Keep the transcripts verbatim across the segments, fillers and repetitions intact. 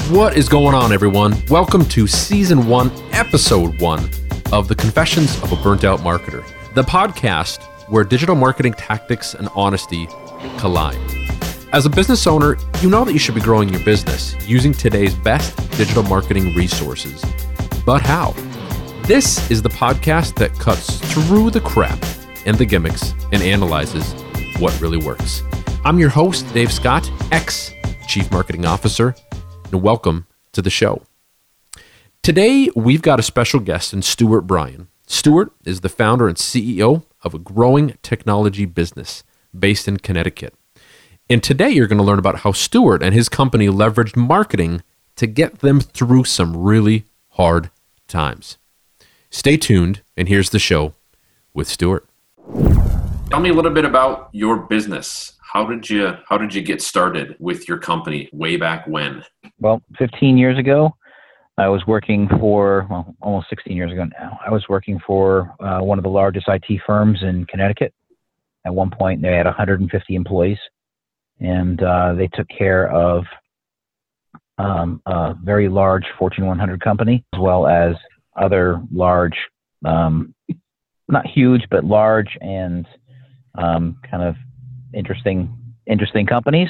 What is going on, everyone? Welcome to Season one, Episode one of The Confessions of a Burnt Out Marketer, the podcast where digital marketing tactics and honesty collide. As a business owner, you know that you should be growing your business using today's best digital marketing resources. But how? This is the podcast that cuts through the crap and the gimmicks and analyzes what really works. I'm your host, Dave Scott, ex-Chief Marketing Officer, and welcome to the show. Today, we've got a special guest in Stuart Bryan. Stuart is the founder and C E O of a growing technology business based in Connecticut. And today, you're going to learn about how Stuart and his company leveraged marketing to get them through some really hard times. Stay tuned, and here's the show with Stuart. Tell me a little bit about your business. How did you how did you get started with your company way back when? Well, fifteen years ago, I was working for, well, almost sixteen years ago now, I was working for uh, one of the largest I T firms in Connecticut. At one point, they had one hundred fifty employees, and uh, they took care of um, a very large Fortune one hundred company, as well as other large, um, not huge, but large and um, kind of interesting, interesting companies.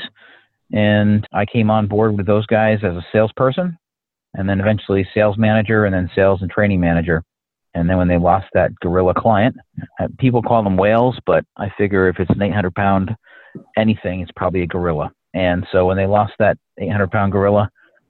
And I came on board with those guys as a salesperson, and then eventually sales manager, and then sales and training manager. And then when they lost that gorilla client, people call them whales, but I figure if it's an eight hundred pound anything, it's probably a gorilla. And so when they lost that eight hundred pound gorilla,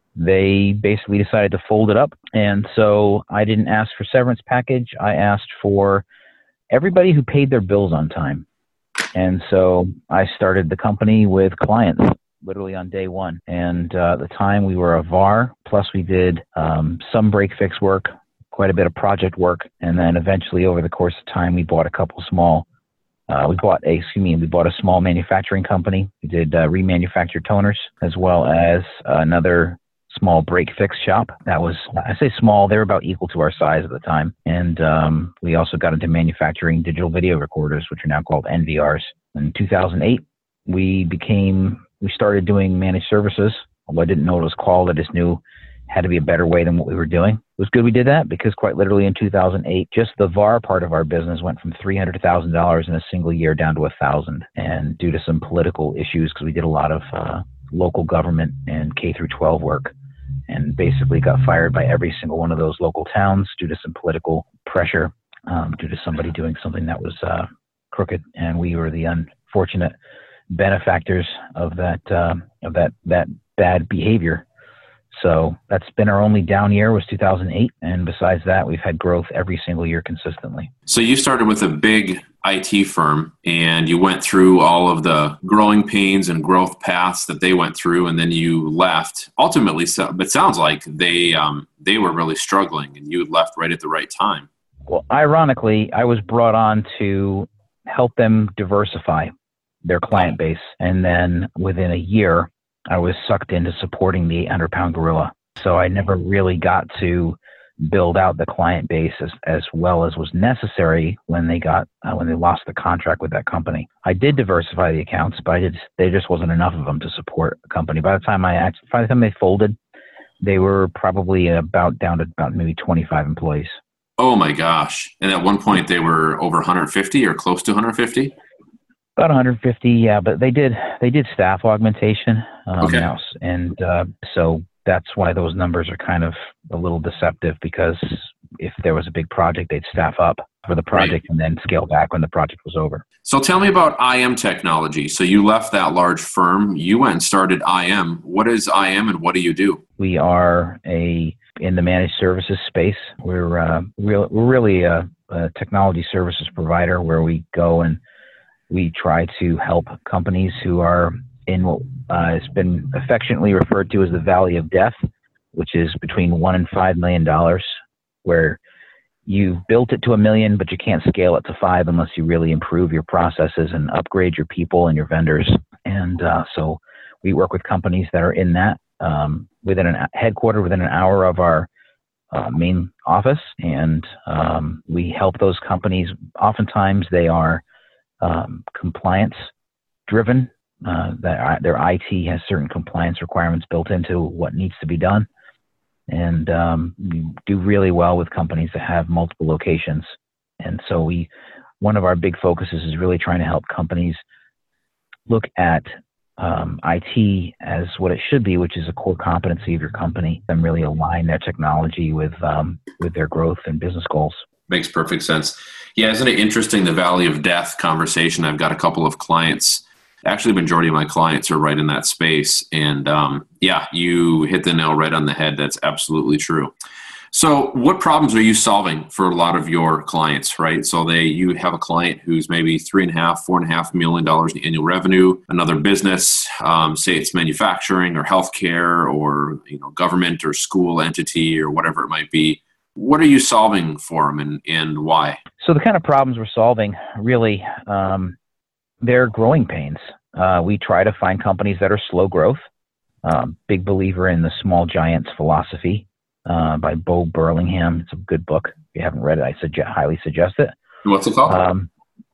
they basically decided to fold it up. And so I didn't ask for severance package. I asked for everybody who paid their bills on time. And so I started the company with clients literally on day one. And uh, at the time we were a V A R, plus we did um, some break fix work, quite a bit of project work. And then eventually over the course of time, we bought a couple small, uh, we bought a, excuse me, we bought a small manufacturing company. We did uh, remanufactured toners, as well as another small break fix shop. That was, I say small, they were about equal to our size at the time. And um, we also got into manufacturing digital video recorders, which are now called N V Rs. In two thousand eight, we became, we started doing managed services. Although I didn't know it was called, I just knew it had to be a better way than what we were doing. It was good we did that, because quite literally in two thousand eight, just the V A R part of our business went from three hundred thousand dollars in a single year down to one thousand dollars. And due to some political issues, because we did a lot of uh, local government and K through twelve work, and basically got fired by every single one of those local towns due to some political pressure, um, due to somebody doing something that was uh, crooked, and we were the unfortunate benefactors of that uh, of that that bad behavior. So that's been our only down year, was two thousand eight, and besides that, we've had growth every single year consistently. So you started with a big I T firm, and you went through all of the growing pains and growth paths that they went through, and then you left. Ultimately, so, but it sounds like they um, they were really struggling, and you left right at the right time. Well, ironically, I was brought on to help them diversify their client base, and then within a year, I was sucked into supporting the eight hundred pound gorilla. So I never really got to build out the client base as, as well as was necessary when they got uh, when they lost the contract with that company. I did diversify the accounts, but I did there just wasn't enough of them to support a company. By the time I actually, by the time they folded, they were probably about down to about maybe twenty-five employees. Oh my gosh! And at one point, they were over one hundred fifty or close to one hundred fifty. About one hundred fifty, yeah, but they did they did staff augmentation, um, okay. now, and uh, so that's why those numbers are kind of a little deceptive, because if there was a big project, they'd staff up for the project, right, and then scale back when the project was over. So tell me about I M Technology. So you left that large firm, you went and started I M. What is I M, and what do you do? We are a in the managed services space. We're uh, we're, we're really a, a technology services provider where we go and we try to help companies who are in what uh, has been affectionately referred to as the Valley of Death, which is between one and five million dollars, where you built it to a million, but you can't scale it to five unless you really improve your processes and upgrade your people and your vendors. And uh, so we work with companies that are in that um, within a headquarter within an hour of our uh, main office, and um, we help those companies. Oftentimes, they are Um, compliance driven Uh, that their I T has certain compliance requirements built into what needs to be done, and um, we do really well with companies that have multiple locations. And so we, one of our big focuses is really trying to help companies look at um, I T as what it should be, which is a core competency of your company, and really align their technology with um, with their growth and business goals. Makes perfect sense. Yeah, isn't it interesting, the valley of death conversation? I've got a couple of clients. Actually, the majority of my clients are right in that space. And um, yeah, you hit the nail right on the head. That's absolutely true. So what problems are you solving for a lot of your clients, right? So they, you have a client who's maybe three and a half, four and a half million dollars in annual revenue, another business, um, say it's manufacturing or healthcare or, you know, government or school entity or whatever it might be. What are you solving for them, and, and why? So the kind of problems we're solving, really, um, they're growing pains. Uh, we try to find companies that are slow growth. Um, big believer in the Small Giants philosophy uh, by Bo Burlingham. It's a good book. If you haven't read it, I suggest, highly suggest it. What's it called? Um,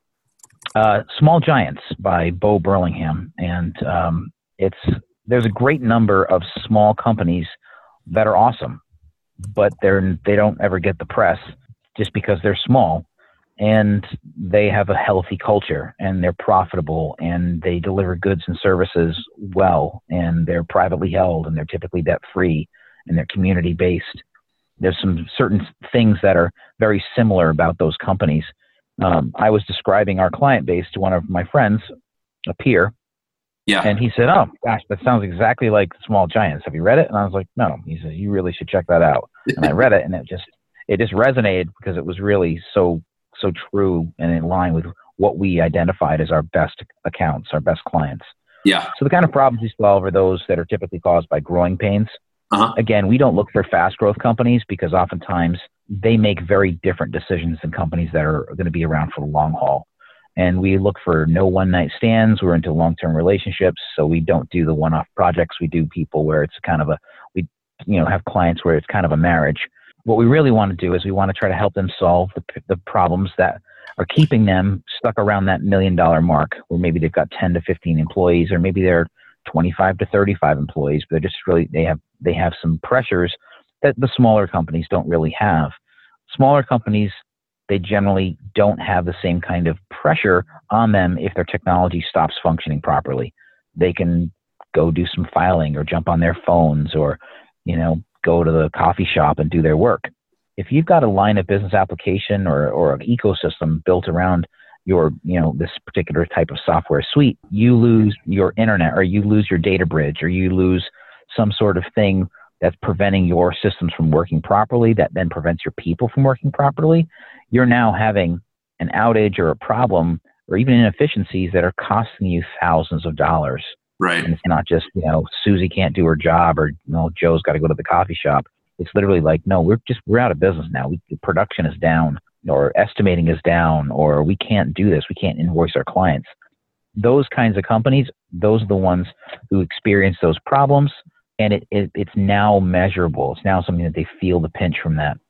uh, Small Giants by Bo Burlingham. And um, it's there's a great number of small companies that are awesome, but they're they don't ever get the press just because they're small, and they have a healthy culture, and they're profitable, and they deliver goods and services well, and they're privately held, and they're typically debt free, and they're community based. There's some certain things that are very similar about those companies. Um, I was describing our client base to one of my friends, a peer. Yeah. And he said, "Oh gosh, that sounds exactly like Small Giants. Have you read it?" And I was like, "No." He said, "You really should check that out." And I read it, and it just it just resonated because it was really so so true and in line with what we identified as our best accounts, our best clients. Yeah. So the kind of problems we solve are those that are typically caused by growing pains. Uh-huh. Again, we don't look for fast growth companies because oftentimes they make very different decisions than companies that are going to be around for the long haul. And we look for no one-night stands. We're into long-term relationships, so we don't do the one-off projects. We do people where it's kind of a, we you know, have clients where it's kind of a marriage. What we really want to do is we want to try to help them solve the, the problems that are keeping them stuck around that million-dollar mark, where maybe they've got ten to fifteen employees, or maybe they're twenty-five to thirty-five employees, but they're just really, they have, they have some pressures that the smaller companies don't really have. Smaller companies, they generally don't have the same kind of pressure on them if their technology stops functioning properly. They can go do some filing or jump on their phones or, you know, go to the coffee shop and do their work. If you've got a line of business application or, or an ecosystem built around your, you know, this particular type of software suite, you lose your internet, or you lose your data bridge, or you lose some sort of thing that's preventing your systems from working properly, that then prevents your people from working properly. You're now having an outage or a problem or even inefficiencies that are costing you thousands of dollars. Right. And it's not just, you know, Susie can't do her job, or, you know, Joe's got to go to the coffee shop. It's literally like, no, we're just, we're out of business now. We, production is down, or estimating is down, or we can't do this. We can't invoice our clients. Those kinds of companies, those are the ones who experience those problems. And it, it it's now measurable. It's now something that they feel the pinch from that.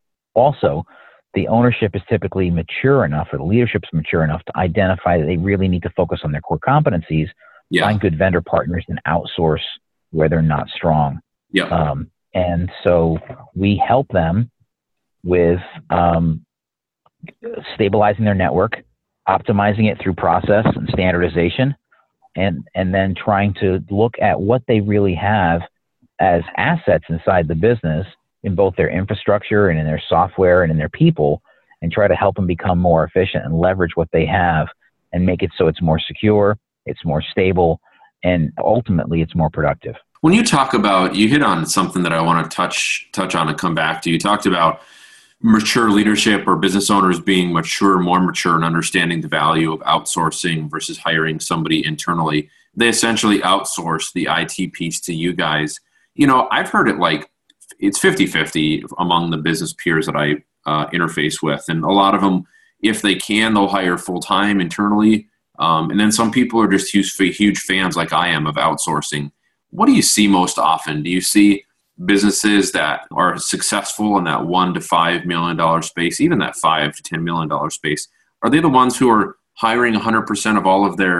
Also, the ownership is typically mature enough, or the leadership's mature enough to identify that they really need to focus on their core competencies, yeah. find good vendor partners, and outsource where they're not strong. Yeah. Um, and so we help them with um, stabilizing their network, optimizing it through process and standardization, and and then trying to look at what they really have as assets inside the business, in both their infrastructure and in their software and in their people, and try to help them become more efficient and leverage what they have and make it so it's more secure, it's more stable, and ultimately it's more productive. When you talk about, you hit on something that I want to touch touch on and come back to. You talked about mature leadership, or business owners being mature, more mature, and understanding the value of outsourcing versus hiring somebody internally. They essentially outsource the I T piece to you guys. You know, I've heard it like it's fifty-fifty among the business peers that I uh, interface with. And a lot of them, if they can, they'll hire full-time internally. Um, and then some people are just huge, huge fans, like I am, of outsourcing. What do you see most often? Do you see businesses that are successful in that one to five million dollar space, even that five to ten million dollar space? Are they the ones who are hiring one hundred percent of all of their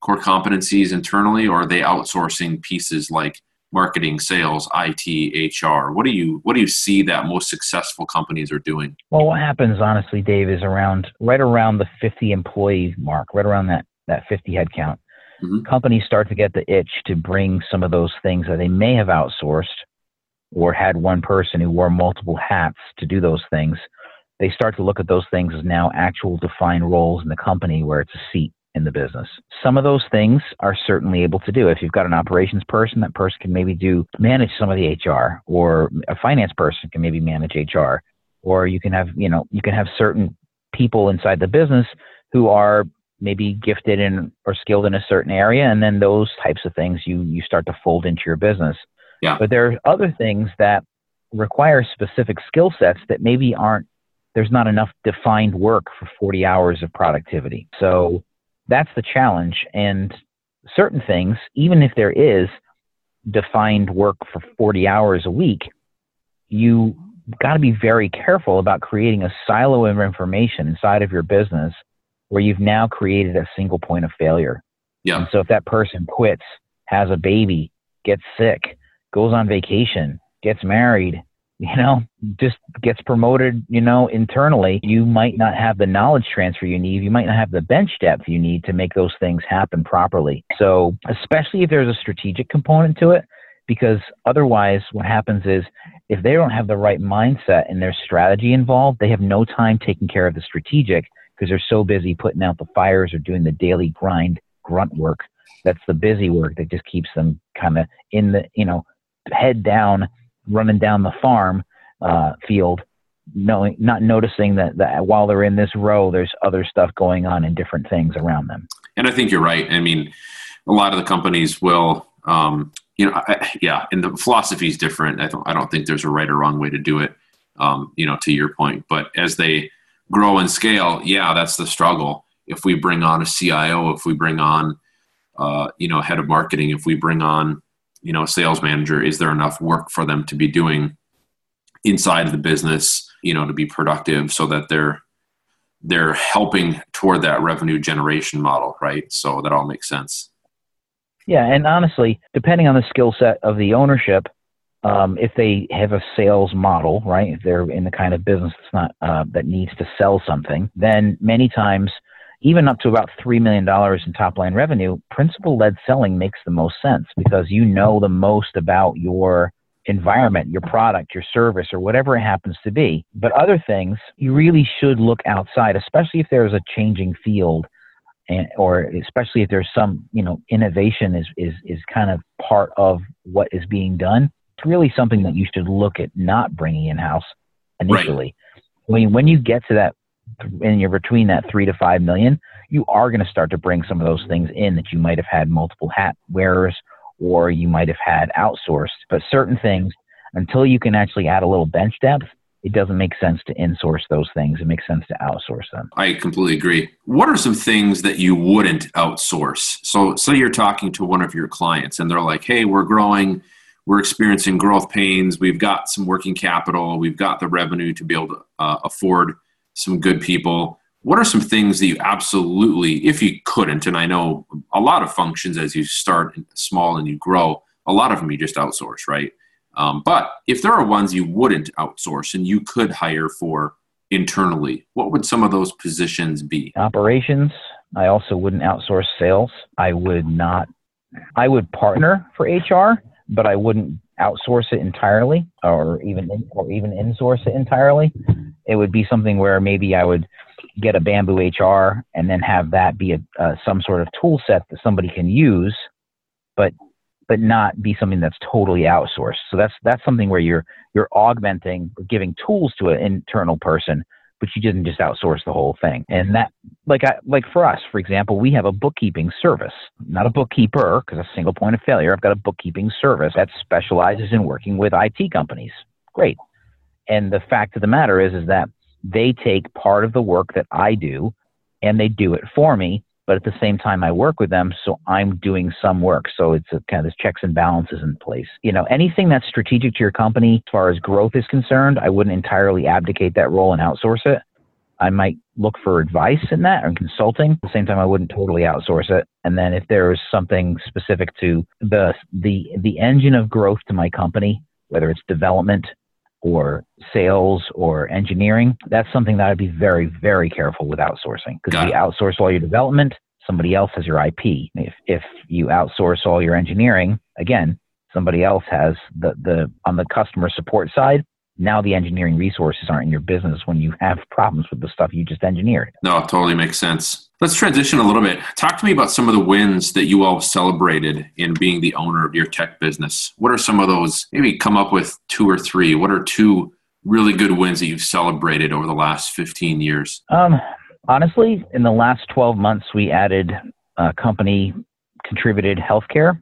core competencies internally, or are they outsourcing pieces like marketing, sales, I T, H R? What do you what do you see that most successful companies are doing? Well, what happens, honestly, Dave, is around right around the fifty employee mark, right around that that fifty head count. Mm-hmm. Companies start to get the itch to bring some of those things that they may have outsourced or had one person who wore multiple hats to do those things. They start to look at those things as now actual defined roles in the company where it's a seat in the business. Some of those things are certainly able to do. If you've got an operations person, that person can maybe do manage some of the H R, or a finance person can maybe manage H R, or you can have, you know, you can have certain people inside the business who are maybe gifted in or skilled in a certain area, and then those types of things you you start to fold into your business. Yeah. But there are other things that require specific skill sets that maybe aren't, there's not enough defined work for forty hours of productivity. So that's the challenge. And certain things, even if there is defined work for forty hours a week, you got to be very careful about creating a silo of information inside of your business where you've now created a single point of failure. Yeah. And so if that person quits, has a baby, gets sick, goes on vacation, gets married, you know, just gets promoted, you know, internally, you might not have the knowledge transfer you need. You might not have the bench depth you need to make those things happen properly. So especially if there's a strategic component to it, because otherwise what happens is if they don't have the right mindset and their strategy involved, they have no time taking care of the strategic because they're so busy putting out the fires or doing the daily grind grunt work. That's the busy work that just keeps them kind of in the, you know, head down, running down the farm uh, field, knowing, not noticing that, that while they're in this row, there's other stuff going on and different things around them. And I think you're right. I mean, a lot of the companies will, um, you know, I, yeah, and the philosophy is different. I don't, I don't think there's a right or wrong way to do it, um, you know, to your point. But as they grow and scale, yeah, that's the struggle. If we bring on a C I O, if we bring on, uh, you know, head of marketing, if we bring on, you know, a sales manager, is there enough work for them to be doing inside of the business, you know, to be productive so that they're, they're helping toward that revenue generation model, right? So that all makes sense. Yeah. And honestly, depending on the skill set of the ownership, um, if they have a sales model, right, if they're in the kind of business that's not, uh, that needs to sell something, then many times, even up to about three million dollars in top line revenue, principal-led selling makes the most sense because you know the most about your environment, your product, your service, or whatever it happens to be. But other things, you really should look outside, especially if there's a changing field, and or especially if there's some, you know, innovation is, is, is kind of part of what is being done. It's really something that you should look at not bringing in-house initially. Right. When, when you get to that, and you're between that three to five million, you are going to start to bring some of those things in that you might have had multiple hat wearers or you might have had outsourced. But certain things, until you can actually add a little bench depth, it doesn't make sense to insource those things. It makes sense to outsource them. I completely agree. What are some things that you wouldn't outsource? So say you're talking to one of your clients and they're like, hey, we're growing, we're experiencing growth pains, we've got some working capital, we've got the revenue to be able to uh, afford some good people. What are some things that you absolutely, if you couldn't, and I know a lot of functions as you start small and you grow, a lot of them you just outsource, right? Um, but if there are ones you wouldn't outsource and you could hire for internally, what would some of those positions be? Operations. I also wouldn't outsource sales. I would not, I would partner for H R, but I wouldn't outsource it entirely or even, or even insource it entirely. It would be something where maybe I would get a Bamboo H R and then have that be a, uh, some sort of tool set that somebody can use, but but not be something that's totally outsourced. So that's that's something where you're you're augmenting or giving tools to an internal person, but you didn't just outsource the whole thing. And that, like I, like for us, for example, we have a bookkeeping service, not a bookkeeper, because a single point of failure. I've got a bookkeeping service that specializes in working with I T companies. Great. And the fact of the matter is, is that they take part of the work that I do and they do it for me. But at the same time, I work with them, so I'm doing some work. So it's a kind of this checks and balances in place. You know, anything that's strategic to your company as far as growth is concerned, I wouldn't entirely abdicate that role and outsource it. I might look for advice in that or consulting. At the same time, I wouldn't totally outsource it. And then if there was something specific to the the the engine of growth to my company, whether it's development or sales or engineering, that's something that I'd be very, very careful with outsourcing. Because if you outsource all your development, somebody else has your I P. If if you outsource all your engineering, again, somebody else has the the on the customer support side. Now the engineering resources aren't in your business when you have problems with the stuff you just engineered. No, it totally makes sense. Let's transition a little bit. Talk to me about some of the wins that you all celebrated in being the owner of your tech business. What are some of those? Maybe come up with two or three. What are two really good wins that you've celebrated over the last fifteen years? Um, honestly, in the last twelve months, we added uh, company contributed healthcare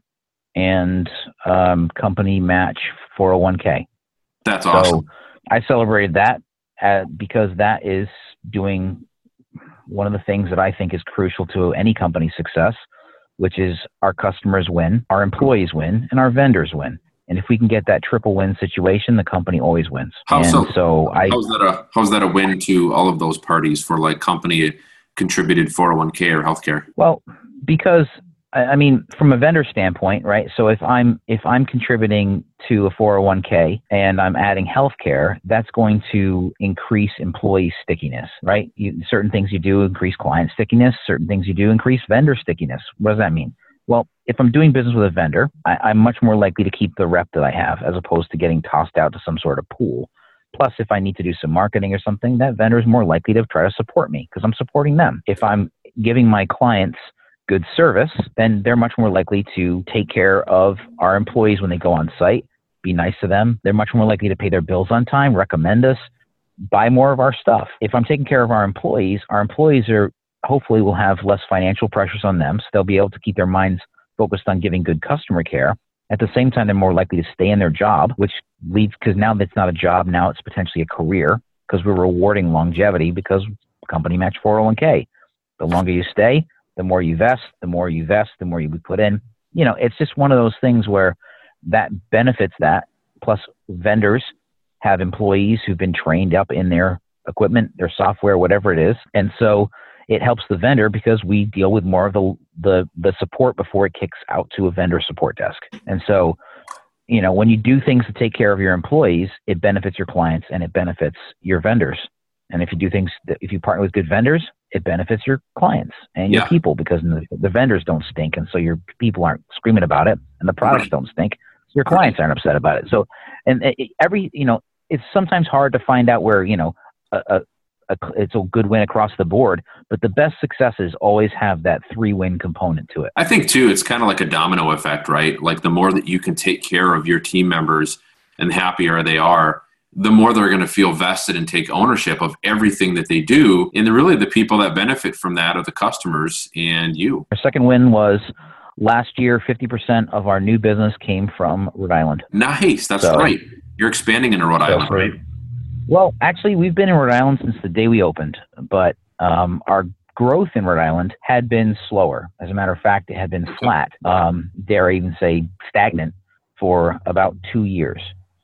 and um, company match four oh one k. That's awesome. So I celebrated that uh, because that is doing one of the things that I think is crucial to any company's success, which is our customers win, our employees win, and our vendors win. And if we can get that triple win situation, the company always wins. How and so? so I, how's that a how's that a win to all of those parties for like company contributed four oh one k or healthcare? Well, because I mean, from a vendor standpoint, right? So if I'm if I'm contributing to a four oh one k and I'm adding healthcare, that's going to increase employee stickiness, right? You, certain things you do increase client stickiness. Certain things you do increase vendor stickiness. What does that mean? Well, if I'm doing business with a vendor, I, I'm much more likely to keep the rep that I have as opposed to getting tossed out to some sort of pool. Plus, if I need to do some marketing or something, that vendor is more likely to try to support me because I'm supporting them. If I'm giving my clients good service, then they're much more likely to take care of our employees when they go on site, be nice to them. They're much more likely to pay their bills on time, recommend us, buy more of our stuff. If I'm taking care of our employees, our employees are hopefully will have less financial pressures on them, so they'll be able to keep their minds focused on giving good customer care. At the same time, they're more likely to stay in their job, which leads, because now that's not a job, now it's potentially a career, because we're rewarding longevity because company match four oh one k. The longer you stay, the more you vest, the more you vest, the more you put in. You know, it's just one of those things where that benefits that. Plus, vendors have employees who've been trained up in their equipment, their software, whatever it is. And so it helps the vendor because we deal with more of the, the, the support before it kicks out to a vendor support desk. And so, you know, when you do things to take care of your employees, it benefits your clients and it benefits your vendors. And if you do things, that, if you partner with good vendors, it benefits your clients and your yeah. people because the, the vendors don't stink. And so your people aren't screaming about it and the products right. don't stink. So your clients aren't upset about it. So, and it, every, you know, it's sometimes hard to find out where, you know, a, a, a, it's a good win across the board, but the best successes always have that three win component to it. I think too, it's kind of like a domino effect, right? Like the more that you can take care of your team members and the happier they are, the more they're going to feel vested and take ownership of everything that they do. And the, really the people that benefit from that are the customers and you. Our second win was last year, fifty percent of our new business came from Rhode Island. Nice. That's so, right. You're expanding into Rhode so Island, for, right? Well, actually, we've been in Rhode Island since the day we opened, but um, our growth in Rhode Island had been slower. As a matter of fact, it had been flat, um, dare I even say stagnant, for about two years.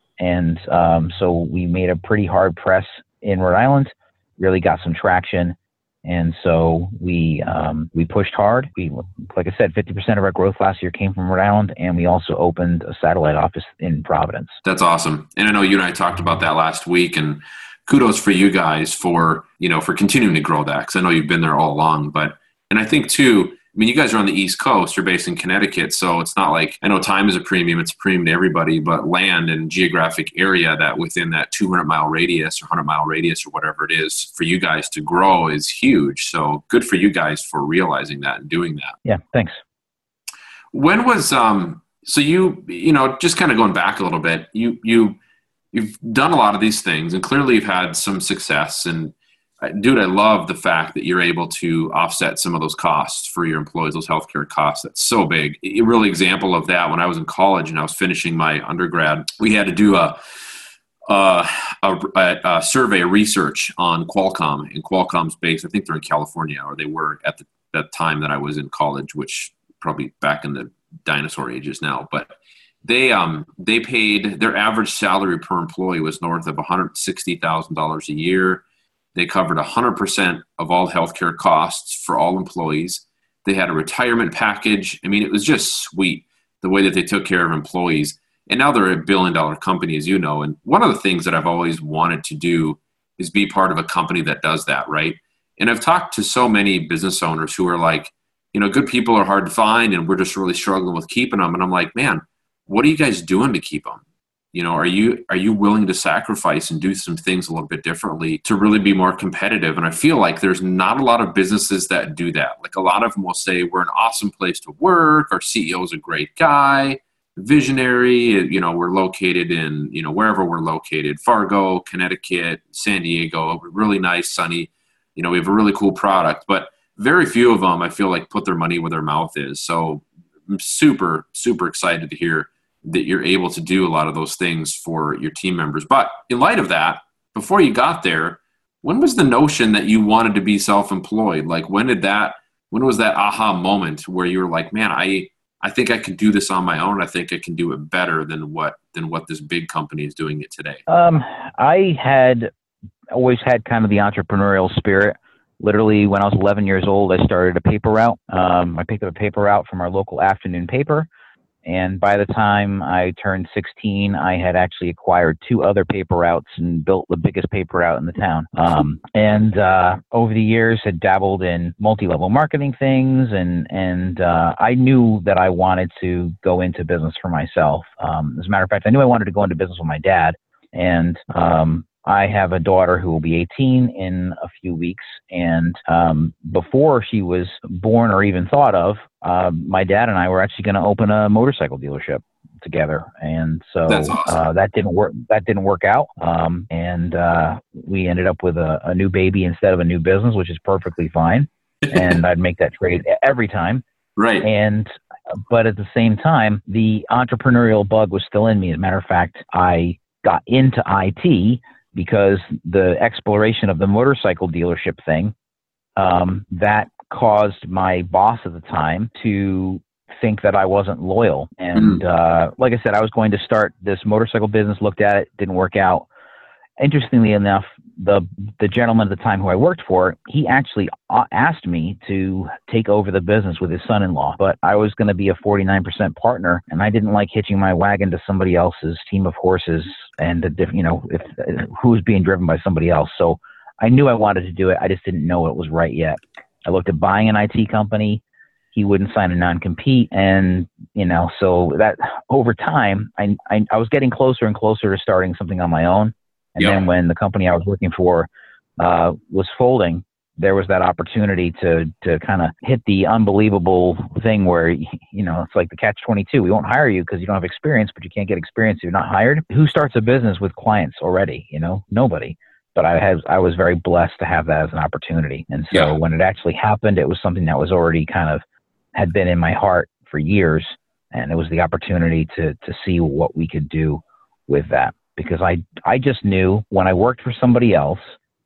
And um, so we made a pretty hard press in Rhode Island, really got some traction. And so we um, we pushed hard. We, like I said, fifty percent of our growth last year came from Rhode Island, and we also opened a satellite office in Providence. That's awesome. And I know you and I talked about that last week, and kudos for you guys for, you know, for continuing to grow that, because I know you've been there all along. But, and I think too, I mean, you guys are on the East Coast, you're based in Connecticut, so it's not like, I know time is a premium, it's a premium to everybody, but land and geographic area that within that two hundred mile radius or one hundred mile radius or whatever it is for you guys to grow is huge. So good for you guys for realizing that and doing that. Yeah, thanks. When was, um, so you, you know, just kind of going back a little bit, you, you, you've done a lot of these things and clearly you've had some success. And dude, I love the fact that you're able to offset some of those costs for your employees, those healthcare costs. That's so big. A really example of that, when I was in college and I was finishing my undergrad, we had to do a, a, a, a survey, a research on Qualcomm. And Qualcomm's based, I think they're in California, or they were at the that time that I was in college, which probably back in the dinosaur ages now. But they um they paid, their average salary per employee was north of one hundred sixty thousand dollars a year. They covered one hundred percent of all healthcare costs for all employees. They had a retirement package. I mean, it was just sweet the way that they took care of employees. And now they're a billion dollar company, as you know. And one of the things that I've always wanted to do is be part of a company that does that, right? And I've talked to so many business owners who are like, you know, good people are hard to find and we're just really struggling with keeping them. And I'm like, man, what are you guys doing to keep them? You know, are you are you willing to sacrifice and do some things a little bit differently to really be more competitive? And I feel like there's not a lot of businesses that do that. Like a lot of them will say, we're an awesome place to work. Our C E O is a great guy, visionary. You know, we're located in, you know, wherever we're located, Fargo, Connecticut, San Diego, really nice, sunny. You know, we have a really cool product, but very few of them, I feel like, put their money where their mouth is. So I'm super, super excited to hear that you're able to do a lot of those things for your team members. But in light of that, before you got there, when was the notion that you wanted to be self-employed? Like when did that, when was that aha moment where you were like, man, I, I think I can do this on my own. I think I can do it better than what, than what this big company is doing it today. Um, I had always had kind of the entrepreneurial spirit. Literally, when I was eleven years old, I started a paper route. Um, I picked up a paper route from our local afternoon paper. And by the time I turned sixteen, I had actually acquired two other paper routes and built the biggest paper route in the town. Um, and uh, over the years, had dabbled in multi-level marketing things. And, and uh, I knew that I wanted to go into business for myself. Um, as a matter of fact, I knew I wanted to go into business with my dad. And um, I have a daughter who will be eighteen in a few weeks. And um, before she was born or even thought of, uh, my dad and I were actually going to open a motorcycle dealership together. And so That's awesome. uh, that didn't work. That didn't work out. Um, and uh, we ended up with a, a new baby instead of a new business, which is perfectly fine. And I'd make that trade every time. Right. And but at the same time, the entrepreneurial bug was still in me. As a matter of fact, I got into I T because the exploration of the motorcycle dealership thing, um, that caused my boss at the time to think that I wasn't loyal. And uh, like I said, I was going to start this motorcycle business, looked at it, didn't work out. Interestingly enough, the the gentleman at the time who I worked for, he actually asked me to take over the business with his son-in-law, but I was going to be a forty-nine percent partner, and I didn't like hitching my wagon to somebody else's team of horses and, the, you know, if who was being driven by somebody else. So I knew I wanted to do it. I just didn't know it was right yet. I looked at buying an I T company. He wouldn't sign a non-compete. And, you know, so that over time, I, I, I was getting closer and closer to starting something on my own. And Yep. then when the company I was working for uh, was folding, there was that opportunity to to kind of hit the unbelievable thing where, you know, it's like the catch twenty-two. We won't hire you because you don't have experience, but you can't get experience if you're not hired. Who starts a business with clients already? You know, nobody. But I had I was very blessed to have that as an opportunity. And so Yeah. when it actually happened, it was something that was already kind of had been in my heart for years. And it was the opportunity to to see what we could do with that. Because I, I just knew when I worked for somebody else,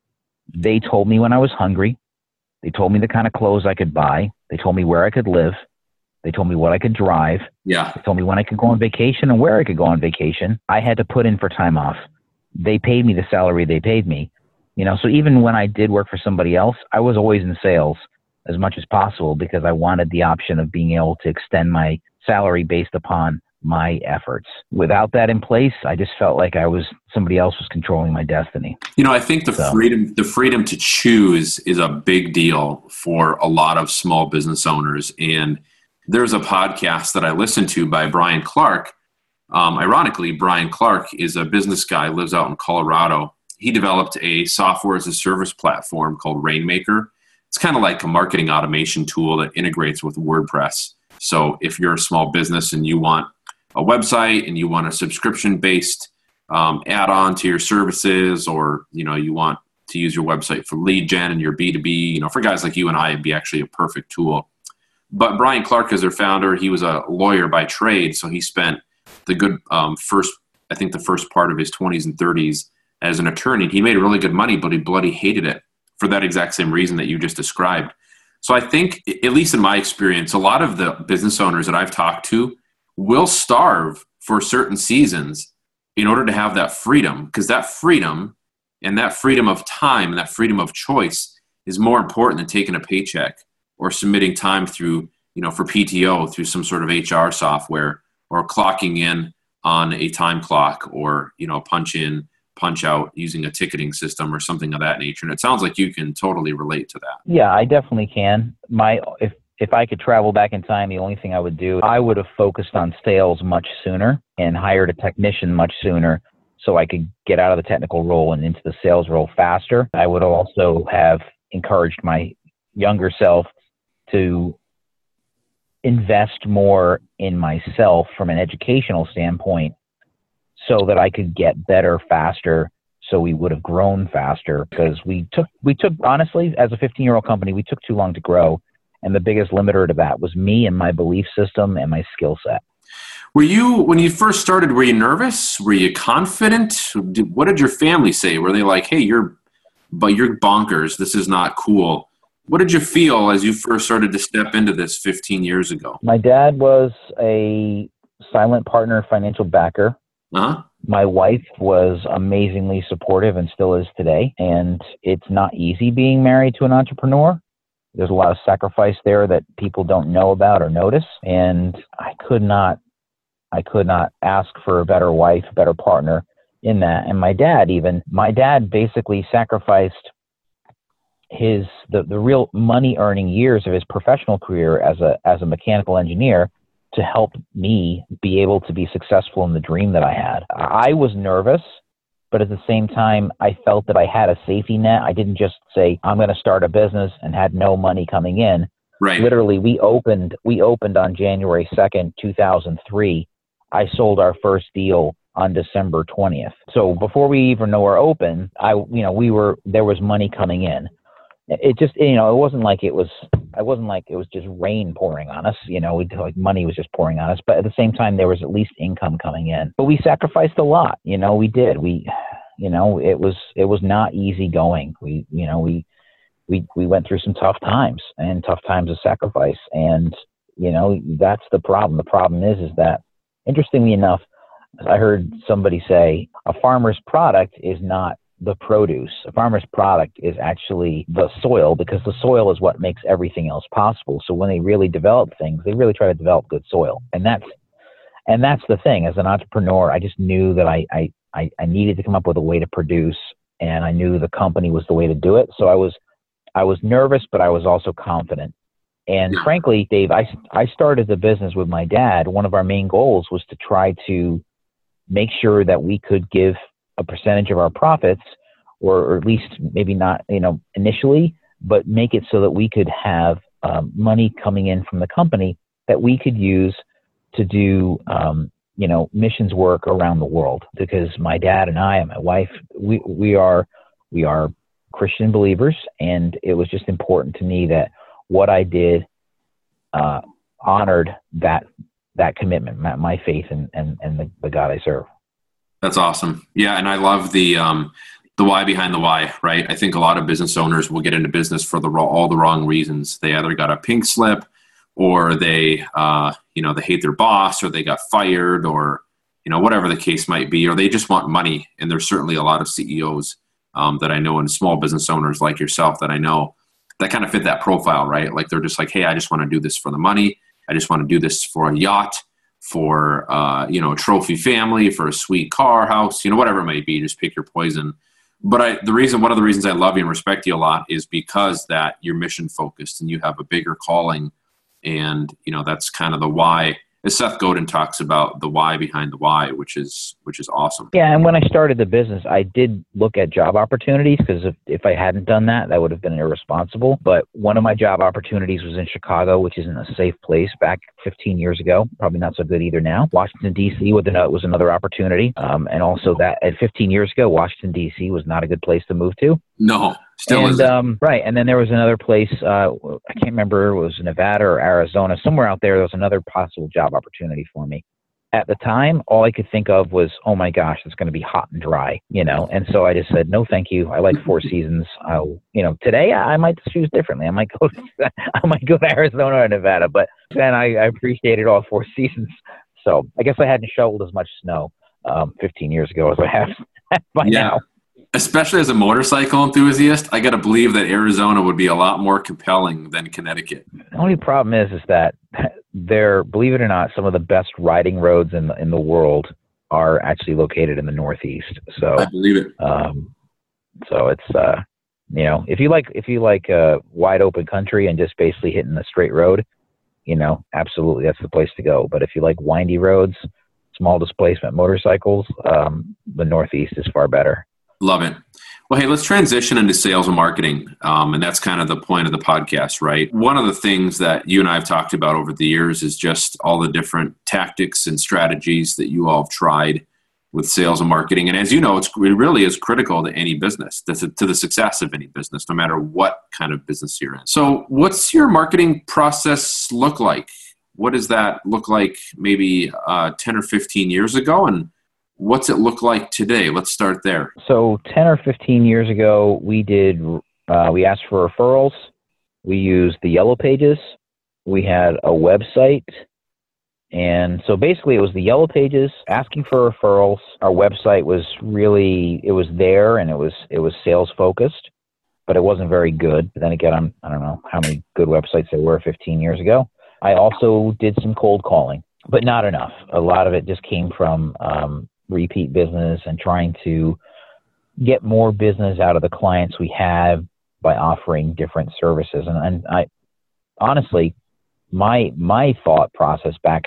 they told me when I was hungry. They told me the kind of clothes I could buy. They told me where I could live. They told me what I could drive. Yeah. They told me when I could go on vacation and where I could go on vacation. I had to put in for time off. They paid me the salary they paid me. You know, so even when I did work for somebody else, I was always in sales as much as possible because I wanted the option of being able to extend my salary based upon my efforts. Without that in place, I just felt like I was somebody else was controlling my destiny. You know, I think the So. freedom the freedom to choose is a big deal for a lot of small business owners. And there's a podcast that I listened to by Brian Clark. Um, ironically, Brian Clark is a business guy, lives out in Colorado. He developed a software as a service platform called Rainmaker. It's kind of like a marketing automation tool that integrates with WordPress. So if you're a small business and you want a website and you want a subscription-based um, add-on to your services, or, you know, you want to use your website for lead gen and your B two B, you know, for guys like you and I, it'd be actually a perfect tool. But Brian Clark is their founder. He was a lawyer by trade. So he spent the good um, first, I think the first part of his twenties and thirties as an attorney. He made really good money, but he bloody hated it for that exact same reason that you just described. So I think, at least in my experience, a lot of the business owners that I've talked to will starve for certain seasons in order to have that freedom, because that freedom And that freedom of time and that freedom of choice is more important than taking a paycheck or submitting time through, you know, for P T O through some sort of H R software, or clocking in on a time clock, or, you know, punch in, punch out using a ticketing system or something of that nature. And it sounds like you can totally relate to that. Yeah, I definitely can. My, if, if I could travel back in time, the only thing I would do, I would have focused on sales much sooner and hired a technician much sooner, so I could get out of the technical role and into the sales role faster. I would also have encouraged my younger self to invest more in myself from an educational standpoint so that I could get better faster, so we would have grown faster. Because we took, we took, honestly, as a fifteen-year-old company, we took too long to grow. And the biggest limiter to that was me and my belief system and my skill set. Were you, when you first started, were you nervous? Were you confident? What did your family say? Were they like, hey, you're, but you're bonkers, this is not cool? What did you feel as you first started to step into this fifteen years ago? My dad was a silent partner, financial backer. Uh-huh. My wife was amazingly supportive and still is today. And it's not easy being married to an entrepreneur. There's a lot of sacrifice there that people don't know about or notice. And I could not, I could not ask for a better wife, a better partner in that. And my dad, even, my dad basically sacrificed his, the, the real money earning years of his professional career as a, as a mechanical engineer to help me be able to be successful in the dream that I had. I was nervous, but at the same time, I felt that I had a safety net. I didn't just say, I'm going to start a business and had no money coming in. Right. Literally, we opened, we opened on January second, two thousand three. I sold our first deal on December twentieth. So before we even know we're open, I, you know, we were, there was money coming in. It just, you know, it wasn't like it was, I wasn't like it was just rain pouring on us, you know, we like money was just pouring on us, but at the same time, there was at least income coming in. But we sacrificed a lot, you know, we did, we, you know, it was, it was not easy going. We, you know, we, we, we went through some tough times and tough times of sacrifice. And, you know, that's the problem. The problem is, is that, interestingly enough, I heard somebody say a farmer's product is not the produce. A farmer's product is actually the soil, because the soil is what makes everything else possible. So when they really develop things, they really try to develop good soil. And that's, and that's the thing. As an entrepreneur, I just knew that I, I, I, I needed to come up with a way to produce, and I knew the company was the way to do it. So I was, I was nervous, but I was also confident. And Yeah. frankly, Dave, I, I started the business with my dad. One of our main goals was to try to make sure that we could give a percentage of our profits, or, or at least maybe not, you know, initially, but make it so that we could have um, money coming in from the company that we could use to do, um, you know, missions work around the world. Because my dad and I and my wife, we, we are, we are Christian believers. And it was just important to me that what I did uh, honored that, that commitment, my, my faith and, and, and the, the God I serve. That's awesome. Yeah. And I love the, um, the why behind the why, right? I think a lot of business owners will get into business for the all the wrong reasons. They either got a pink slip, or they, uh, you know, they hate their boss, or they got fired, or, you know, whatever the case might be, or they just want money. And there's certainly a lot of C E Os um, that I know, and small business owners like yourself that I know, that kind of fit that profile, right? Like they're just like, hey, I just want to do this for the money. I just want to do this for a yacht, for, uh, you know, a trophy family, for a sweet car, house, you know, whatever it may be, just pick your poison. But I, the reason, one of the reasons I love you and respect you a lot is because that you're mission focused and you have a bigger calling. And, you know, that's kind of the why. As Seth Godin talks about, the why behind the why, which is which is awesome. Yeah, and when I started the business, I did look at job opportunities, because if, if I hadn't done that, that would have been irresponsible. But one of my job opportunities was in Chicago, which isn't a safe place, back fifteen years ago. Probably not so good either now. Washington, D C was another opopportunity. Um, and also that at fifteen years ago, Washington, D C was not a good place to move to. No, still and, isn't. Um, right. And then there was another place, uh, I can't remember, it was Nevada or Arizona, somewhere out there. There was another possible job opportunity for me. At the time, all I could think of was, oh my gosh, it's going to be hot and dry, you know? And so I just said, no, thank you. I like Four Seasons. I'll, you know, today I might choose differently. I might go, to, I might go to Arizona or Nevada, but then I, I appreciated all Four Seasons. So I guess I hadn't shoveled as much snow um, fifteen years ago as I have by yeah. now. Especially as a motorcycle enthusiast, I got to believe that Arizona would be a lot more compelling than Connecticut. The only problem is, is that they're, believe it or not, some of the best riding roads in the, in the world are actually located in the Northeast. So I believe it. Um, so it's, uh, you know, if you like, if you like a wide open country and just basically hitting the straight road, you know, absolutely, that's the place to go. But if you like windy roads, small displacement motorcycles, um, the Northeast is far better. Love it. Well, hey, let's transition into sales and marketing. Um, and that's kind of the point of the podcast, right? One of the things that you and I have talked about over the years is just all the different tactics and strategies that you all have tried with sales and marketing. And as you know, it's, it really is critical to any business, to, to the success of any business, no matter what kind of business you're in. So what's your marketing process look like? What does that look like maybe uh, ten or fifteen years ago? And what's it look like today? Let's start there. So ten or fifteen years ago, we did, uh, we asked for referrals. We used the Yellow Pages. We had a website. And so basically it was the Yellow Pages asking for referrals. Our website was really, it was there and it was, it was sales focused, but it wasn't very good. But then again, I'm, I don't know how many good websites there were fifteen years ago. I also did some cold calling, but not enough. A lot of it just came from um, repeat business and trying to get more business out of the clients we have by offering different services. And, and I honestly, my, my thought process back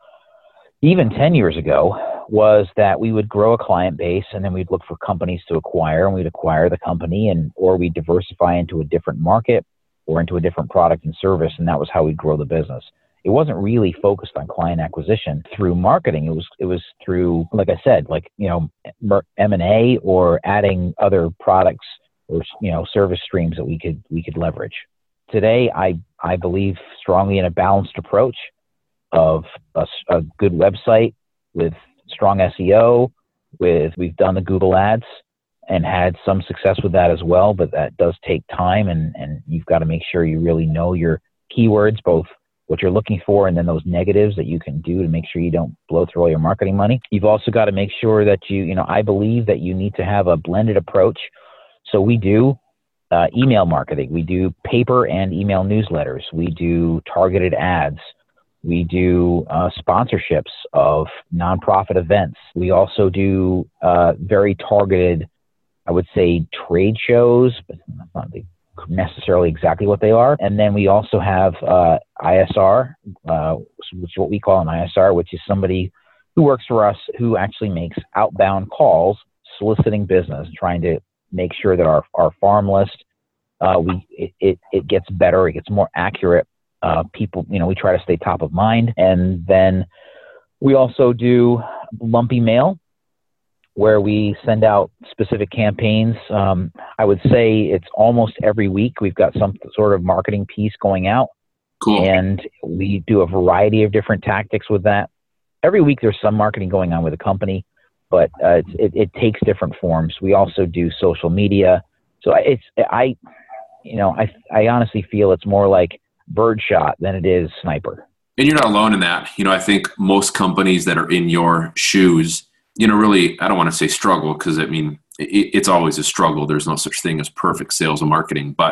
even ten years ago was that we would grow a client base and then we'd look for companies to acquire, and we'd acquire the company, and or we'd diversify into a different market or into a different product and service. And that was how we'd grow the business. It wasn't really focused on client acquisition through marketing. It was, it was through, like I said, like, you know, M and A or adding other products or, you know, service streams that we could, we could leverage. Today, I, I believe strongly in a balanced approach of a, a good website with strong S E O, with, we've done the Google ads and had some success with that as well, but that does take time, and, and you've got to make sure you really know your keywords, both what you're looking for and then those negatives that you can do to make sure you don't blow through all your marketing money. You've also got to make sure that you, you know, I believe that you need to have a blended approach. So we do uh, email marketing. We do paper and email newsletters. We do targeted ads. We do uh, sponsorships of nonprofit events. We also do uh, very targeted, I would say, trade shows, but not necessarily exactly what they are. And then we also have uh, I S R, uh, which is what we call an I S R, which is somebody who works for us who actually makes outbound calls, soliciting business, trying to make sure that our, our farm list, uh, we it, it, it gets better, it gets more accurate. Uh, people, you know, we try to stay top of mind. And then we also do lumpy mail, where we send out specific campaigns. Um, I would say it's almost every week we've got some sort of marketing piece going out. Cool. And we do a variety of different tactics with that. Every week there's some marketing going on with the company, but uh, it's, it, it takes different forms. We also do social media. So it's, I, you know, I, I honestly feel it's more like birdshot than it is sniper. And you're not alone in that. You know, I think most companies that are in your shoes, you know, really, I don't want to say struggle, because I mean, it, it's always a struggle. There's no such thing as perfect sales and marketing. But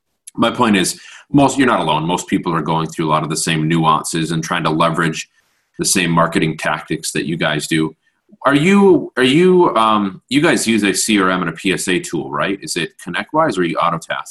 my point is, most, you're not alone. Most people are going through a lot of the same nuances and trying to leverage the same marketing tactics that you guys do. Are you, are you, um, you guys use a C R M and a P S A tool, right? Is it ConnectWise or are you Autotask?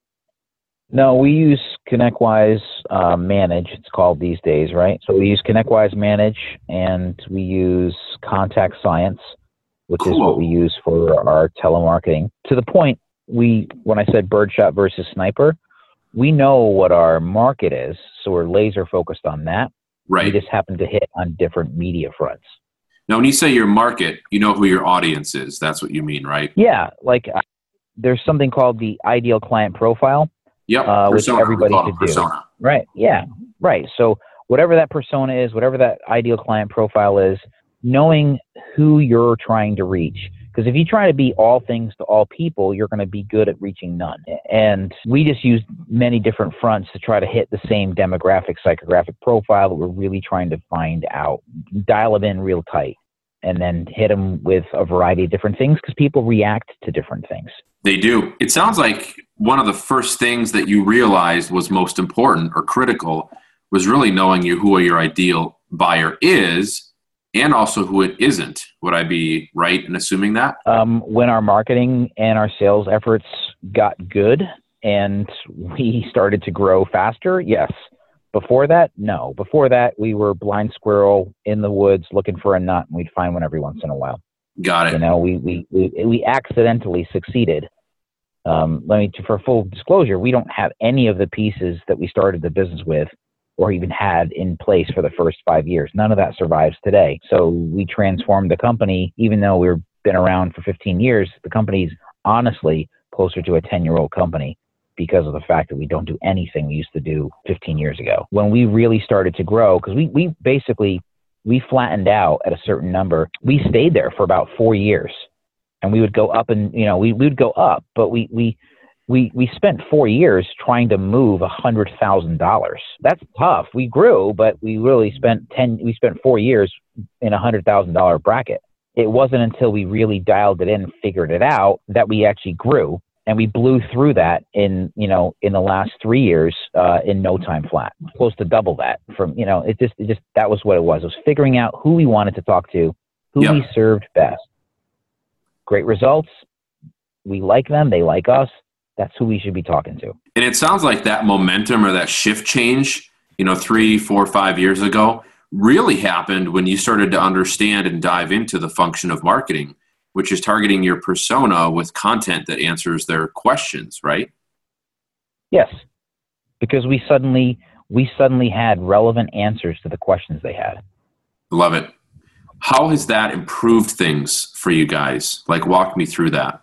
No, we use ConnectWise uh, Manage, it's called these days, right? So we use ConnectWise Manage, and we use Contact Science, which cool. is what we use for our telemarketing. To the point, we when I said birdshot versus sniper, we know what our market is, so we're laser focused on that. Right. We just happen to hit on different media fronts. Now, when you say your market, you know who your audience is. That's what you mean, right? Yeah, like uh, there's something called the ideal client profile. Yep, uh, which persona, everybody should do. Persona. Right, yeah, right. So whatever that persona is, whatever that ideal client profile is, knowing who you're trying to reach. Because if you try to be all things to all people, you're going to be good at reaching none. And we just use many different fronts to try to hit the same demographic, psychographic profile that we're really trying to find out, dial it in real tight. and then hit them with a variety of different things because people react to different things. They do. It sounds like one of the first things that you realized was most important or critical was really knowing you who your ideal buyer is and also who it isn't. Would I be right in assuming that? Um, when our marketing and our sales efforts got good and we started to grow faster, yes. Before that, no. Before that, we were blind squirrel in the woods looking for a nut, and we'd find one every once in a while. Got it. You know, we we we, we accidentally succeeded. Um, let me, for full disclosure, we don't have any of the pieces that we started the business with or even had in place for the first five years. None of that survives today. So we transformed the company, even though we've been around for fifteen years, the company's honestly closer to a ten-year-old company because of the fact that we don't do anything we used to do fifteen years ago. When we really started to grow, because we, we basically, we flattened out at a certain number. We stayed there for about four years. And we would go up and, you know, we, we would go up, but we, we, we, we spent four years trying to move a hundred thousand dollars. That's tough. We grew, but we really spent ten, we spent four years in a hundred thousand dollar bracket. It wasn't until we really dialed it in and figured it out that we actually grew, and we blew through that in, you know, in the last three years, uh, in no time flat, close to double that from, you know, it just, it just, that was what it was. It was figuring out who we wanted to talk to, who Yep. we served best. Great results. We like them. They like us. That's who we should be talking to. And it sounds like that momentum or that shift change, you know, three, four, five years ago really happened when you started to understand and dive into the function of marketing, which is targeting your persona with content that answers their questions, right? Yes, because we suddenly, we suddenly had relevant answers to the questions they had. Love it. How has that improved things for you guys? Like, walk me through that.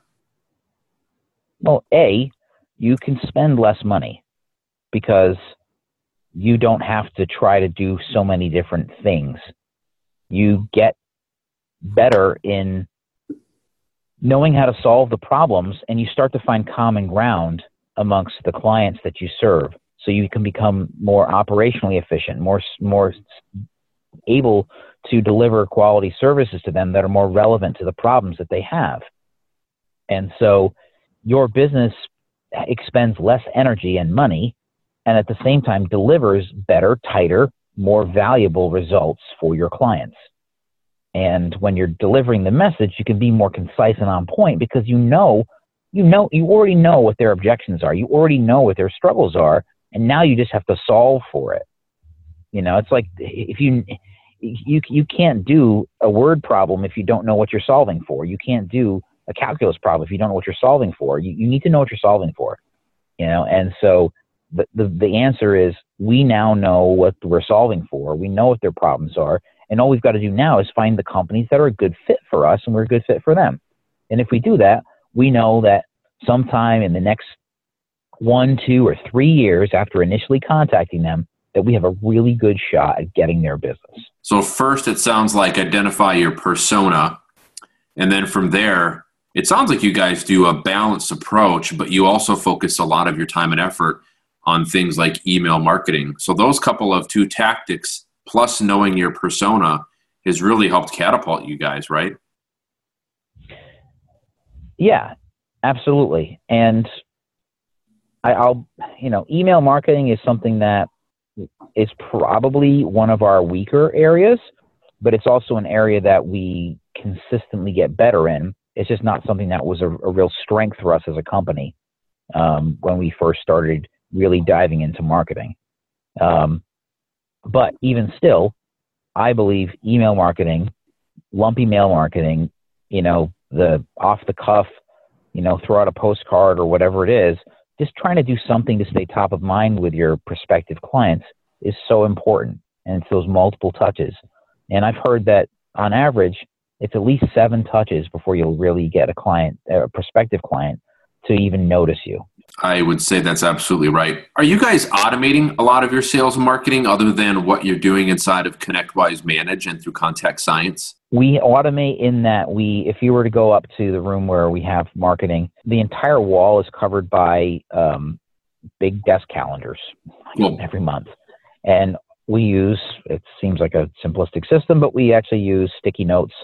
Well, A, you can spend less money because you don't have to try to do so many different things. You get better in knowing how to solve the problems, and you start to find common ground amongst the clients that you serve. So you can become more operationally efficient, more, more able to deliver quality services to them that are more relevant to the problems that they have. And so your business expends less energy and money, and at the same time delivers better, tighter, more valuable results for your clients. And when you're delivering the message, you can be more concise and on point because you know, you know, you already know what their objections are. You already know what their struggles are, and now you just have to solve for it. You know, it's like if you, you, you can't do a word problem if you don't know what you're solving for. You can't do a calculus problem if you don't know what you're solving for. You, you need to know what you're solving for, you know? And so the, the, the answer is we now know what we're solving for. We know what their problems are. And all we've got to do now is find the companies that are a good fit for us and we're a good fit for them. And if we do that, we know that sometime in the next one, two, or three years after initially contacting them, that we have a really good shot at getting their business. So first, it sounds like identify your persona. And then from there, it sounds like you guys do a balanced approach, but you also focus a lot of your time and effort on things like email marketing. So those couple of two tactics, plus knowing your persona, has really helped catapult you guys, right? Yeah, absolutely. And I, I'll, you know, email marketing is something that is probably one of our weaker areas, but it's also an area that we consistently get better in. It's just not something that was a, a real strength for us as a company um, when we first started really diving into marketing. Um, but even still, I believe email marketing, lumpy mail marketing, you know, the off the cuff, you know, throw out a postcard or whatever it is, just trying to do something to stay top of mind with your prospective clients is so important. And it's those multiple touches. And I've heard that on average, it's at least seven touches before you'll really get a client, a prospective client, to even notice you. I would say that's absolutely right. Are you guys automating a lot of your sales and marketing other than what you're doing inside of ConnectWise Manage and through Contact Science? We automate in that we, if you were to go up to the room where we have marketing, the entire wall is covered by um, big desk calendars Cool. every month. And we use, it seems like a simplistic system, but we actually use sticky notes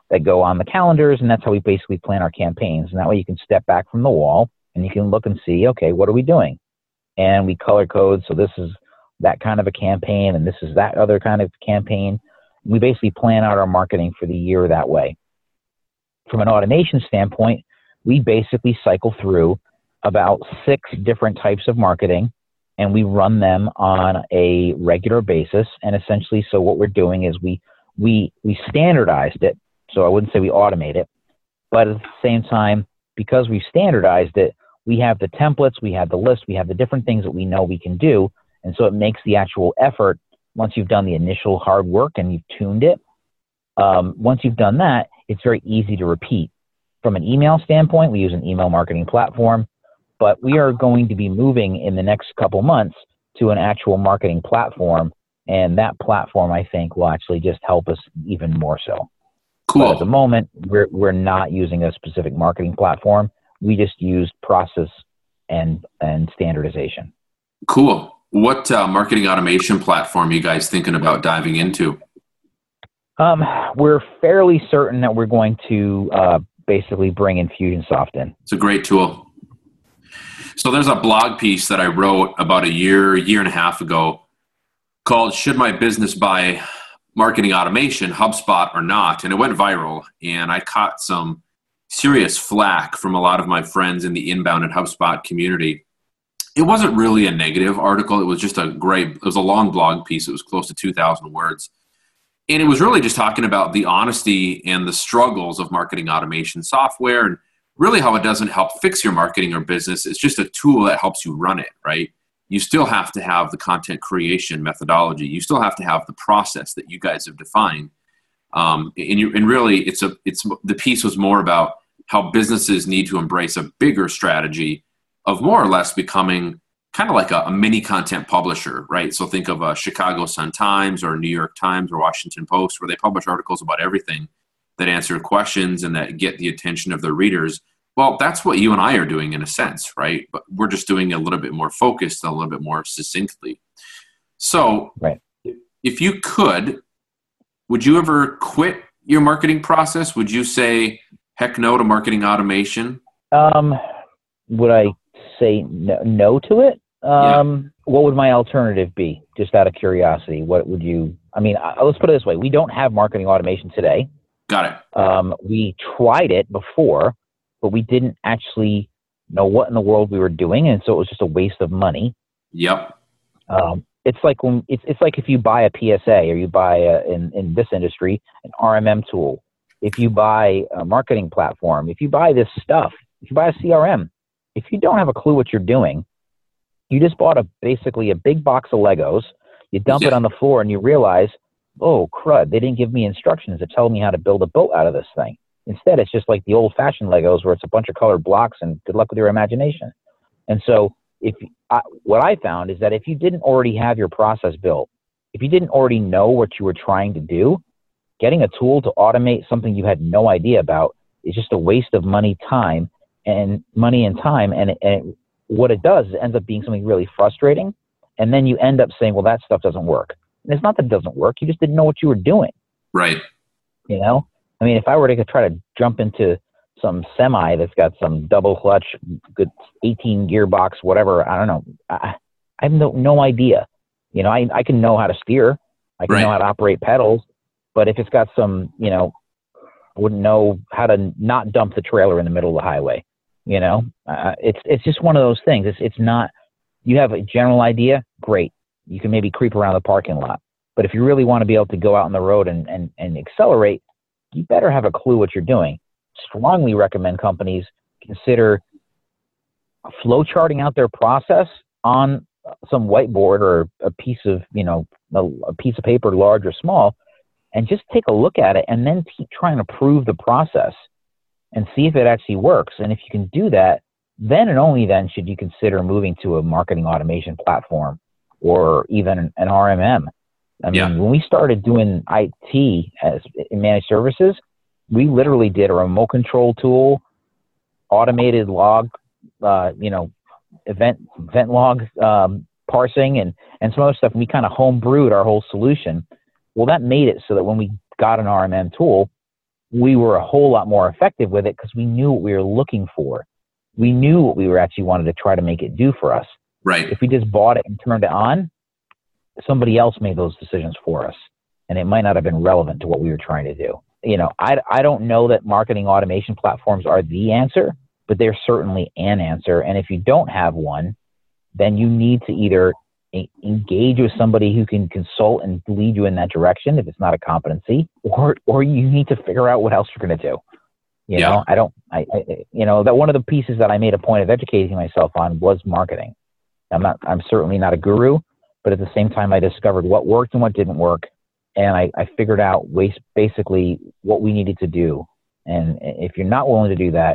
that go on the calendars, and that's how we basically plan our campaigns. And that way you can step back from the wall and you can look and see, okay, what are we doing? And we color code. So this is that kind of a campaign, and this is that other kind of campaign. We basically plan out our marketing for the year that way. From an automation standpoint, we basically cycle through about six different types of marketing, and we run them on a regular basis. And essentially, so what we're doing is we we we standardized it. So I wouldn't say we automate it, but at the same time, because we've standardized it, we have the templates, we have the list, we have the different things that we know we can do. And so it makes the actual effort, once you've done the initial hard work and you've tuned it, um, once you've done that, it's very easy to repeat. From an email standpoint, we use an email marketing platform, but we are going to be moving in the next couple months to an actual marketing platform. And that platform, I think, will actually just help us even more so. Cool. But at the moment, we're, we're not using a specific marketing platform. We just used process and, and standardization. Cool. What uh, marketing automation platform are you guys thinking about diving into? Um, we're fairly certain that we're going to uh, basically bring Infusionsoft in. It's a great tool. So there's a blog piece that I wrote about a year, year and a half ago called "Should My Business Buy Marketing Automation, HubSpot or Not?" And it went viral, and I caught some serious flack from a lot of my friends in the inbound and HubSpot community. It wasn't really a negative article. It was just a great, it was a long blog piece. It was close to two thousand words. And it was really just talking about the honesty and the struggles of marketing automation software, and really how it doesn't help fix your marketing or business. It's just a tool that helps you run it, right? You still have to have the content creation methodology. You still have to have the process that you guys have defined. Um, and, you, and really, it's a, it's the piece was more about how businesses need to embrace a bigger strategy of more or less becoming kind of like a, a mini content publisher, right? So think of a Chicago Sun-Times or New York Times or Washington Post, where they publish articles about everything that answer questions and that get the attention of their readers. Well, that's what you and I are doing in a sense, right? But we're just doing it a little bit more focused and a little bit more succinctly. So right. If you could, would you ever quit your marketing process? Would you say, heck no to marketing automation? Um, would I say no, no to it? Um, yeah. What would my alternative be? Just out of curiosity, what would you, I mean, uh, let's put it this way. We don't have marketing automation today. Got it. Um, we tried it before, but we didn't actually know what in the world we were doing. And so it was just a waste of money. Yep. Um, it's like when it's, it's like if you buy a P S A or you buy a, in, in this industry, an R M M tool, if you buy a marketing platform, if you buy this stuff, if you buy a C R M, if you don't have a clue what you're doing, you just bought a basically a big box of Legos, you dump yeah. it on the floor and you realize, oh crud, they didn't give me instructions to tell me how to build a boat out of this thing. Instead, it's just like the old-fashioned Legos where it's a bunch of colored blocks and good luck with your imagination. And so if I, what I found is that if you didn't already have your process built, if you didn't already know what you were trying to do, getting a tool to automate something you had no idea about is just a waste of money, time, and money and time. And, it, and it, what it does is it ends up being something really frustrating. And then you end up saying, well, that stuff doesn't work. And it's not that it doesn't work. You just didn't know what you were doing. Right. You know? I mean, if I were to try to jump into some semi that's got some double clutch, good eighteen gearbox, whatever, I don't know. I, I have no, no idea. You know, I, I can know how to steer. I can right. know how to operate pedals. But if it's got some, you know, I wouldn't know how to not dump the trailer in the middle of the highway. You know, uh, it's it's just one of those things. It's it's not, you have a general idea, great. You can maybe creep around the parking lot. But if you really want to be able to go out on the road and, and, and accelerate, you better have a clue what you're doing. Strongly recommend companies consider flow charting out their process on some whiteboard or a piece of, you know, a, a piece of paper, large or small, and just take a look at it and then keep trying to prove the process and see if it actually works. And if you can do that, then and only then should you consider moving to a marketing automation platform or even an R M M. I mean, yeah. when we started doing I T as in managed services, we literally did a remote control tool, automated log, uh, you know, event event log um, parsing, and and some other stuff. And we kind of home brewed our whole solution. Well, that made it so that when we got an R M M tool, we were a whole lot more effective with it because we knew what we were looking for. We knew what we were actually wanted to try to make it do for us. Right. If we just bought it and turned it on, somebody else made those decisions for us, and it might not have been relevant to what we were trying to do. You know, I, I don't know that marketing automation platforms are the answer, but they're certainly an answer. And if you don't have one, then you need to either a- engage with somebody who can consult and lead you in that direction if it's not a competency, or or you need to figure out what else you're going to do. You Yeah. know, I don't, I, I, you know, that one of the pieces that I made a point of educating myself on was marketing. I'm not, I'm certainly not a guru, but at the same time, I discovered what worked and what didn't work. And I, I figured out waste, basically what we needed to do. And if you're not willing to do that,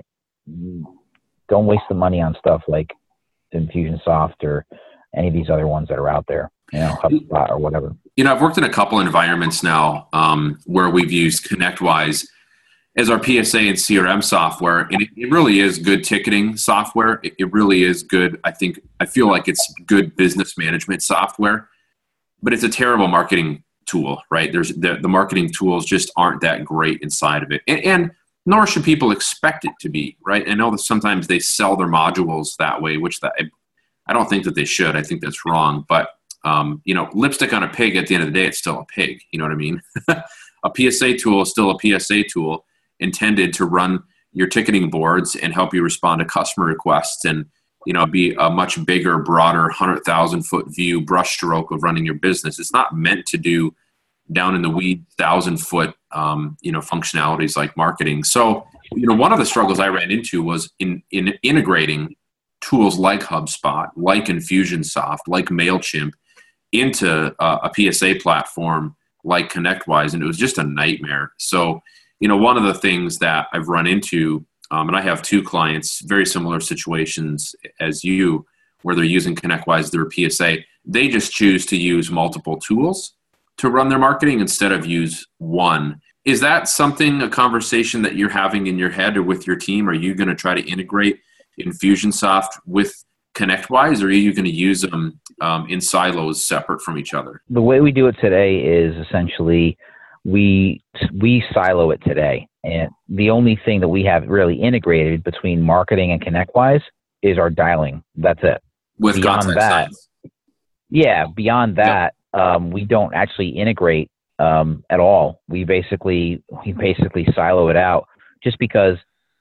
don't waste the money on stuff like Infusionsoft or any of these other ones that are out there, you know, HubSpot or whatever. You know, I've worked in a couple environments now um, where we've used ConnectWise as our P S A and C R M software, and it, it really is good ticketing software. It, it really is good. I think, I feel like it's good business management software, but it's a terrible marketing tool, right? There's the, the marketing tools just aren't that great inside of it. And, and nor should people expect it to be, right? I know that sometimes they sell their modules that way, which that, I, I don't think that they should. I think that's wrong. But, um, you know, lipstick on a pig, at the end of the day, it's still a pig. You know what I mean? A P S A tool is still a P S A tool, intended to run your ticketing boards and help you respond to customer requests and, you know, be a much bigger, broader, one hundred thousand foot view brushstroke of running your business. It's not meant to do down in the weed, thousand foot, um, you know, functionalities like marketing. So, you know, one of the struggles I ran into was in, in integrating tools like HubSpot, like Infusionsoft, like MailChimp into uh, a P S A platform like ConnectWise, and it was just a nightmare. So, you know, one of the things that I've run into, um, and I have two clients, very similar situations as you, where they're using ConnectWise, their P S A, they just choose to use multiple tools to run their marketing instead of use one. Is that something, a conversation that you're having in your head or with your team? Are you going to try to integrate Infusionsoft with ConnectWise, or are you going to use them um, in silos separate from each other? The way we do it today is essentially we we silo it today. And the only thing that we have really integrated between marketing and ConnectWise is our dialing. That's it. With beyond contact that, science. Yeah, beyond that, yep. um, we don't actually integrate um, at all. We basically we basically silo it out just because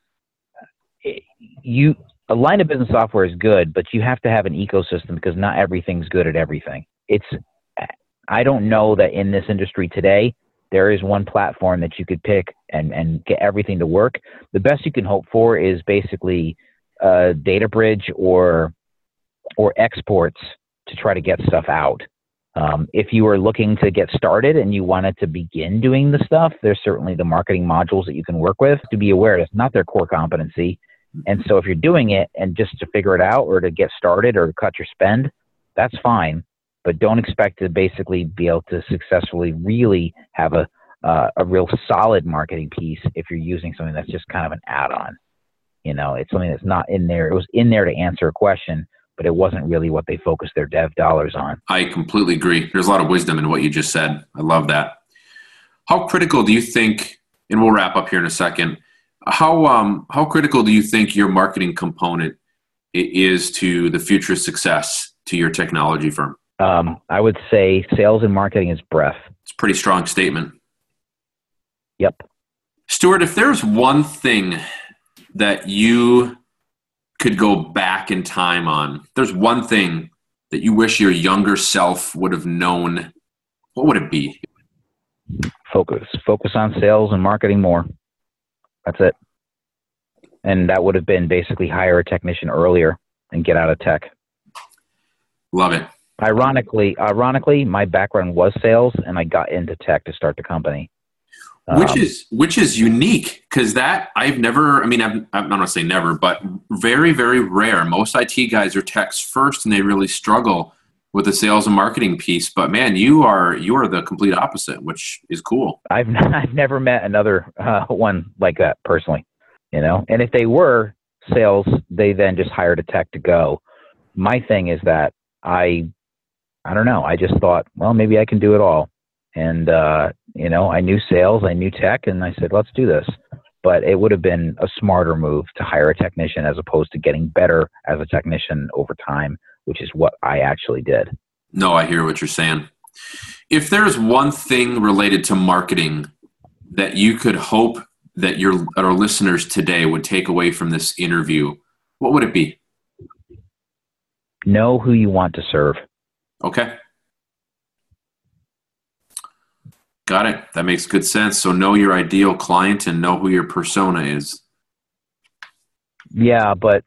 it, you a line of business software is good, but you have to have an ecosystem because not everything's good at everything. It's I don't know that in this industry today there is one platform that you could pick and, and get everything to work. The best you can hope for is basically uh, Databridge or or exports to try to get stuff out. Um, if you are looking to get started and you wanted to begin doing the stuff, there's certainly the marketing modules that you can work with. To be aware, it's not their core competency. And so if you're doing it and just to figure it out or to get started or cut your spend, that's fine. But don't expect to basically be able to successfully really have a uh, a real solid marketing piece if you're using something that's just kind of an add-on. You know, it's something that's not in there. It was in there to answer a question, but it wasn't really what they focused their dev dollars on. I completely agree. There's a lot of wisdom in what you just said. I love that. How critical do you think, and we'll wrap up here in a second, how um, how critical do you think your marketing component is to the future success to your technology firm? Um, I would say sales and marketing is breath. It's a pretty strong statement. Yep. Stuart, if there's one thing that you could go back in time on, if there's one thing that you wish your younger self would have known, what would it be? Focus. Focus on sales and marketing more. That's it. And that would have been basically hire a technician earlier and get out of tech. Love it. Ironically, ironically, my background was sales, and I got into tech to start the company. Which Um, is which is unique, because that I've never. I mean, I've, I'm not going to say never, but very, very rare. Most I T guys are techs first, and they really struggle with the sales and marketing piece. But man, you are you are the complete opposite, which is cool. I've I've never met another uh, one like that personally, you know. And if they were sales, they then just hired a tech to go. My thing is that I, I don't know. I just thought, well, maybe I can do it all, and uh, You know, I knew sales, I knew tech, and I said, let's do this. But it would have been a smarter move to hire a technician as opposed to getting better as a technician over time, which is what I actually did. No, I hear what you're saying. If there's one thing related to marketing that you could hope that your our listeners today would take away from this interview, what would it be? Know who you want to serve. Okay. Got it. That makes good sense. So know your ideal client and know who your persona is. Yeah, but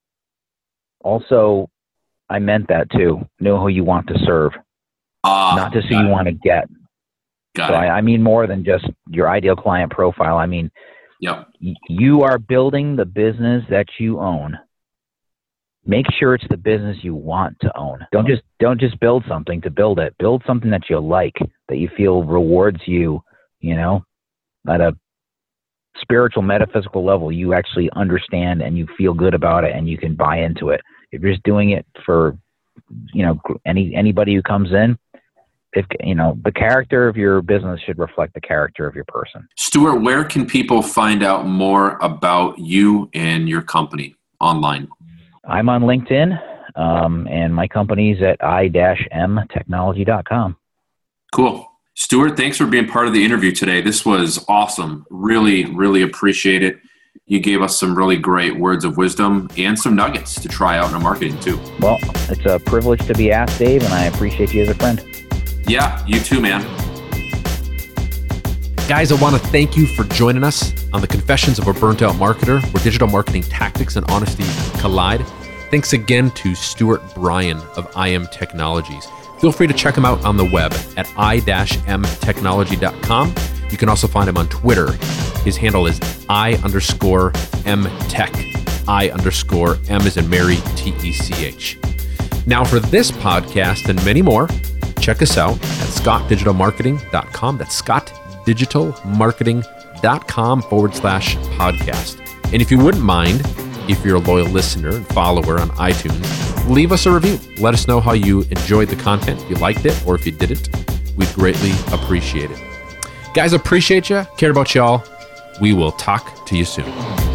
also I meant that too. Know who you want to serve, uh, not just who you it. want to get. Got so it. I, I mean more than just your ideal client profile. I mean, yep. y- you are building the business that you own. Make sure it's the business you want to own. Don't just don't just build something to build it. Build something that you like, that you feel rewards you, you know, at a spiritual, metaphysical level. You actually understand and you feel good about it and you can buy into it. If you're just doing it for, you know, any anybody who comes in, if you know, the character of your business should reflect the character of your person. Stuart, where can people find out more about you and your company online? I'm on LinkedIn, um, and my company's at i dash m technology dot com. Cool. Stuart, thanks for being part of the interview today. This was awesome. Really, really appreciate it. You gave us some really great words of wisdom and some nuggets to try out in our marketing too. Well, it's a privilege to be asked, Dave, and I appreciate you as a friend. Yeah, you too, man. Guys, I want to thank you for joining us on the Confessions of a Burnt Out Marketer, where digital marketing tactics and honesty collide. Thanks again to Stuart Bryan of I M Technologies. Feel free to check him out on the web at i dash m technology dot com. You can also find him on Twitter. His handle is I underscore M Tech. I underscore M as in Mary, T E C H. Now for this podcast and many more, check us out at scott digital marketing dot com. That's scott digital marketing dot com forward slash podcast. And if you wouldn't mind, if you're a loyal listener and follower on iTunes, leave us a review. Let us know how you enjoyed the content, if you liked it, or if you didn't. We'd greatly appreciate it. Guys, appreciate you. Care about y'all. We will talk to you soon.